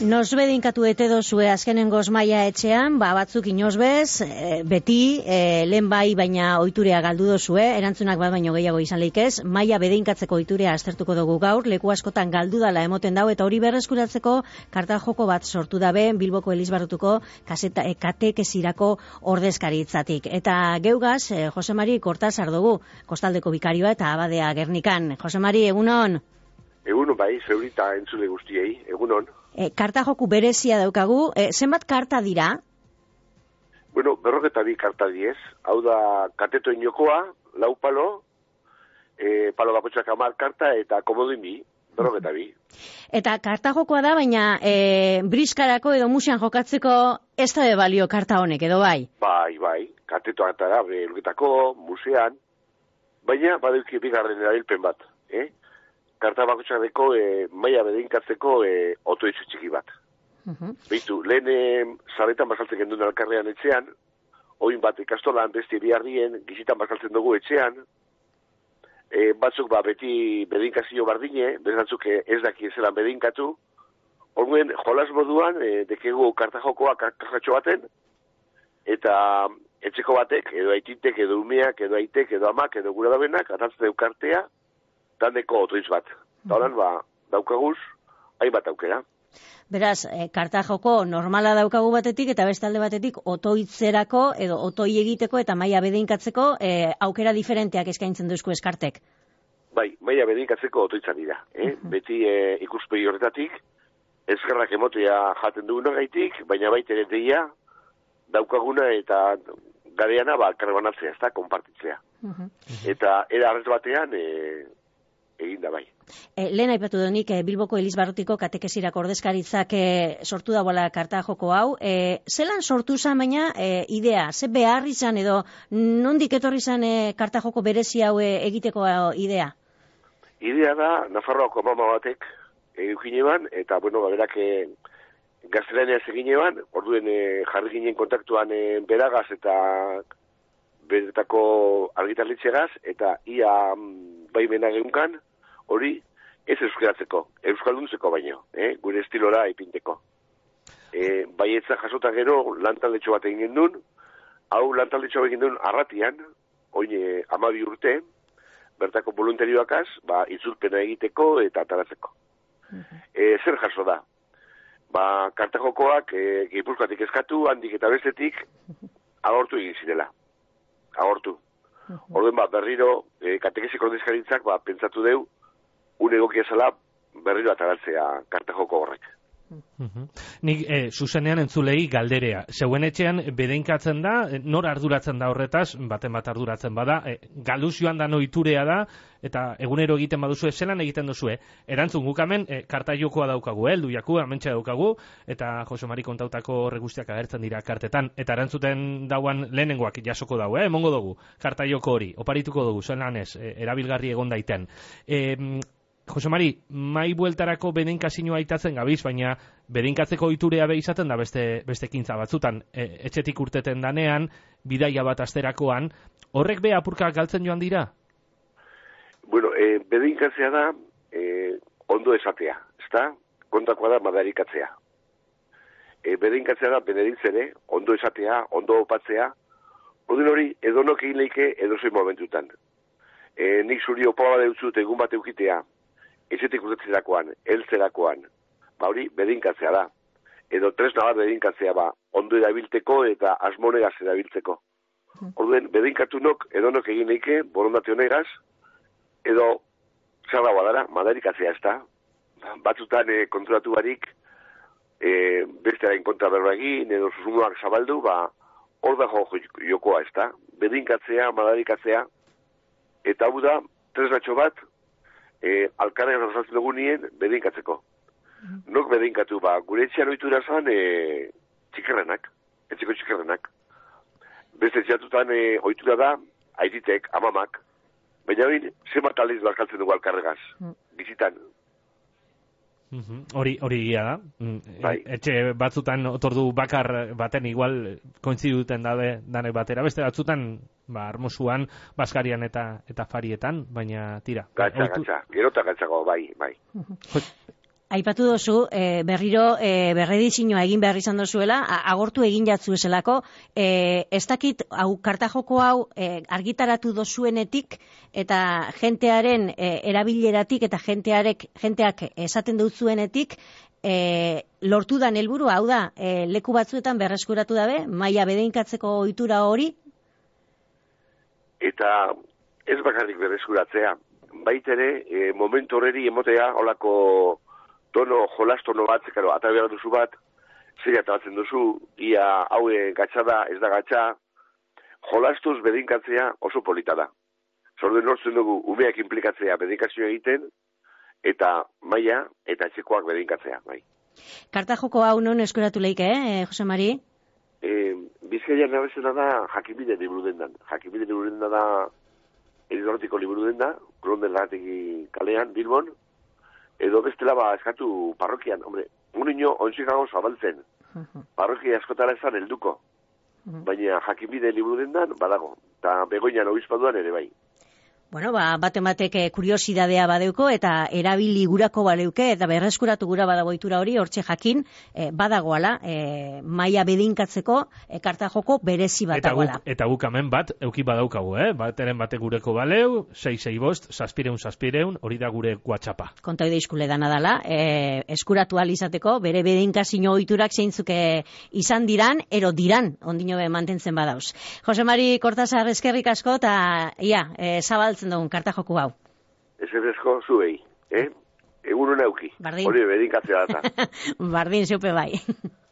Nos bedinkatu ete dozue azkenengoz maia etxean, batzuk inosbez, beti, lehen bai baina oiturea galdu dozue, erantzunak bat baino gehiago izan leikez, maia bedinkatzeko oiturea aztertuko dugu gaur, leku askotan galdu dala emoten dau, eta hori berreskuratzeko karta joko bat sortu dabe Bilboko Elizbarrutuko katekesirako ordezkaritzatik. Eta geugaz, Jose Mari Kortasar dugu, kostaldeko bikarioa eta abadea Gernikan. Jose Mari, egunon? Egunon bai, zeurita entzule guztiei, egunon. Karta joku berezia daukagu, zenbat karta dira? Bueno, 42 karta diez, hau da katetoen jokoa, 4 palo, palo bakoitzak 10 karta eta komodin bi, 42. Eta karta jokoa da, baina briskarako edo musean jokatzeko ez da balio karta honek, edo bai? Bai, katetoa eta da, elgetako, musean, baina badeuki bigarren erabilpen bat, karta bakoitzakeko maila bedinkatzeko otoitzu txiki bat. Beitu, lehen zaretan basaltzen genduen alkarrean etxean, oin bat ikastolan beste biharrien, gizitan basaltzen dugu etxean, batzuk beti bedinkazio bardine, bezatzuk ez daki ezelan bedinkatu, orduan jolas moduan dekegu karta jokoa karratxo baten, eta etxeko batek, edo aititek, edo umeak, edo aitek, edo amak, edo gura dabenak, atatzen dugu kartea, tandeko otoitz bat. Eta horan, daukaguz, hainbat aukera. Beraz, karta joko normala daukagu batetik, eta bestalde batetik otoitzerako, edo otoi egiteko eta maila bedinkatzeko aukera diferenteak eskaintzen duzku eskartek. Bai, maila bedinkatzeko otoitza dira. Beti ikuspegi horretatik, eskerrak emotea jaten duguna gaitik, baina baita ere deia, daukaguna eta gareana karbanatzea, ez da, konpartitzea. Eta era arrez batean, egin da bai. Lehen aipatu donik, Bilboko Elizbarrutiko katekesirako ordezkaritzak sortu dagoela karta joko hau. Zelan sortu zen baina idea? Ze behar izan edo nondik etorri zen karta joko berezi hau egiteko idea? Idea da, Nafarroako mama batek egin eban, eta berak gaztelaneaz egin eban, orduen jarri ginen kontaktuan beragaz eta beretako argitarlitzegaz, eta ia baimena geunkan, hori ez euskaratzeko, euskalduntzeko baino, gure estilora ipinteko. Baietza jasota gero lantaldetxo bat egin gendun, hau lantaldetxo bat egin duen arratian, oin 12 urte, bertako voluntarioakaz, itzulpena egiteko eta ataratzeko. Zer jaso da? Karta jokoak Gipuzkoatik eskatu, handik eta bestetik, agortu egin zirela. Agortu. Orduen berriro, katekesiko ordezkaritzak pentsatu deu, un egokia zela berriro ataratzea karta joko horrek. Nik zuzenean entzulei galderea. Zeuen etxean bedeinkatzen da, nor arduratzen da horretaz, baten bat arduratzen bada, galuzioan da noiturea da, eta egunero egiten baduzu, zelan egiten duzu, erantzun gukamen, karta jokoa daukagu, heldu jaku, amentsa daukagu, eta Jose Mari kontautako horre guztiak agertzen dira kartetan, eta erantzuten dauan lehenengoak jasoko dau, emongo dugu, karta joko hori, oparituko dugu, zelan ez, erabilgarri egon daiten. Jose Mari, mai bueltarako bedeinkazioa aitatzen gabiz, baina bedeinkatzeko oiturea izaten da beste kintza batzutan, etxetik urteten danean, bidaia bat asterakoan, horrek be apurka galtzen joan dira? Bueno, bedeinkatzea da ondo esatea, ezta? Kontakoa da madarikatzea. Bedeinkatzea da beneditzere, ondo esatea, ondo opatzea, odin hori edonok egin leike edozein momentutan. Nik zuri opoa bat eutzut egun bat eukitea, etxetik urtetzerakoan, heltzerakoan, hori bedinkatzea da. Edo tresna bat bedinkatzea ondo erabilteko eta asmonegaz erabiltzeko. Orduen, bedinkatunok edonok egin leike, borondate honegaz, edo zarra badara, madarikatzea ez da. Batzutan konturatu barik, bestearen kontra berra egin, edo susumuak zabaldu, hor da jokoa ez da. Bedinkatzea, madarikatzea, eta hau da, tresnatxo bat, alkarrean osatzen dugu nien bedinkatzeko. Nok bedinkatu, gure etxean oitura zan txikerrenak, etxeko txikerrenak. Beste etxeatutan oitura da, aititek, amamak, baina bain, zenbat aldiz barkaltzen dugu alkarregaz, bizitan. Hori gila da. Etxe batzutan otordu bakar baten igual kointziduten dane batera, beste batzutan Armosuan, Baskarian eta Farietan, baina tira. Gatza, gerota gatzago, bai. Aipatu dozu, berriro berredizioa egin behar izan dozuela, agortu egin jatzu eselako, ez dakit, kartajoko hau argitaratu dozuenetik, eta jentearen erabileratik, eta jenteak esaten dutzuenetik, lortu dan helburu, hau da, leku batzuetan berreskuratu dabe, maila bedeinkatzeko ohitura hori? Eta ez bakarrik berreskuratzea, baitere, momentu horreri emotea, holako tono, jolastono bat, karo, eta behar duzu bat, zer atabatzen duzu, ia haue gatsa da, ez da gatsa, jolastuz bedinkatzea oso polita da. Zorduen nortzen dugu, umeak implikatzea bedinkazioa egiten, eta maila eta etxekoak bedinkatzea, bai. Kartajoko hau non eskuratu leike, Jose Mari? Bizkaian nabezena da Jakibide liburu dendan. Jakibide liburu denda da Eridortiko liburu denda, Kronden Lagategi kalean, Bilbon, edo bestela eskatu parrokian, hombre, unino ontsikago zabaltzen, parrokia askotara ezan helduko, baina Jakibide liburu dendan badago, eta Begoñan obispaduan ere bai. Bueno, batek kuriosidadea badeuko eta erabili gurako baleuke eta berreskuratu gura badago ohitura hori hortxe jakin badagoala maila bedinkatzeko Kartajoko berezi bat dagoela. Eta guk hemen bat euki badaukagu, bateren batek gureko baleu, 665 700 hori da gure WhatsAppa. Konta ideiskule dana dala, eskuratu ahal izateko bere bedinkazio ohiturak zeintzuk izan diran, ero diran, ondino mantentzen badauz. Jose Mari Kortazar, eskerrik asko eta zabaltzen dugun Kartajoko hau. Ezerrezko zuei, egun hona euki. Bardin. Hori bedinkatzea data. Bardin, zeupe bai.